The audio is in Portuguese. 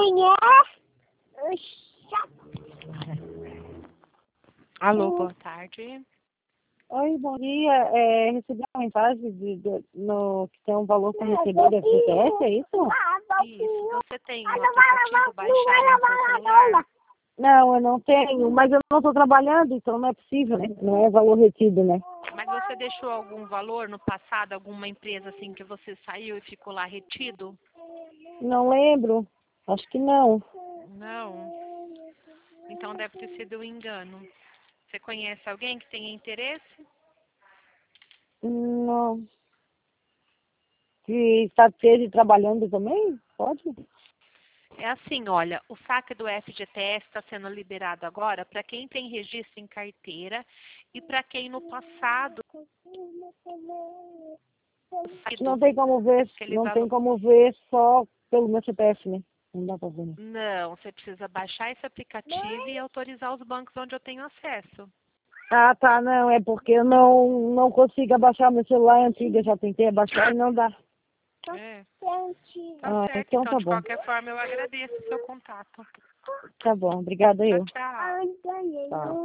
quem é? Alô, boa tarde. Oi, bom dia. Recebi uma mensagem que tem um valor para receber da FGTS, é isso? Isso. Você tem o aplicativo baixado no seu celular? Não, eu não tenho, mas eu não estou trabalhando, então não é possível, né? Não é valor retido, né? Mas você deixou algum valor no passado, alguma empresa assim que você saiu e ficou lá retido? Não lembro. Acho que não. Não. Então deve ter sido um engano. Você conhece alguém que tenha interesse? Não. Se está trabalhando também? Pode? É assim, olha, o saque do FGTS está sendo liberado agora para quem tem registro em carteira e para quem no passado Não tem como ver, não tem como ver só pelo meu CPF, né? Não dá para ver, né? Não, você precisa baixar esse aplicativo e autorizar os bancos onde eu tenho acesso. Ah, tá, não, é porque eu não consigo abaixar meu celular antigo, eu já tentei abaixar e não dá. É. Ah, Tá certo, então então tá de bom. qualquer forma eu agradeço o seu contato. Tá bom, obrigada Tchau, eu. tchau. Tá.